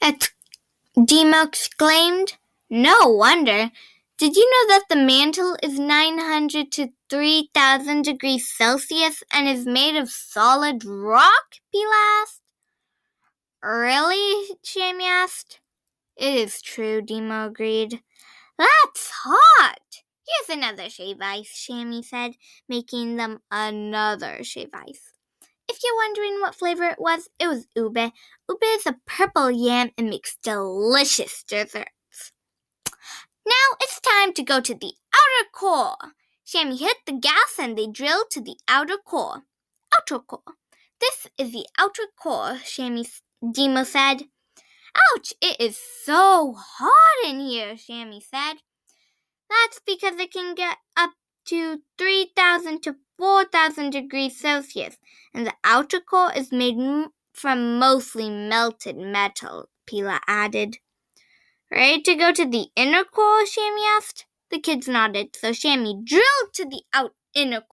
Demo exclaimed. No wonder. Did you know that the mantle is 900 to 3,000 degrees Celsius and is made of solid rock? Pila asked. Really? Shammy asked. It is true, Demo agreed. That's hot. Here's another shave ice, Shammy said, making them another shave ice. If you're wondering what flavor it was ube. Ube is a purple yam and makes delicious desserts. Now it's time to go to the outer core. Shammy hit the gas and they drilled to the outer core. Outer core. This is the outer core, Demo said. Ouch, it is so hot in here, Shammy said. That's because it can get up to 3,000 to 4,000 degrees Celsius, and the outer core is made from mostly melted metal, Pila added. Ready to go to the inner core, Shammy asked. The kids nodded, so Shammy drilled to the inner core.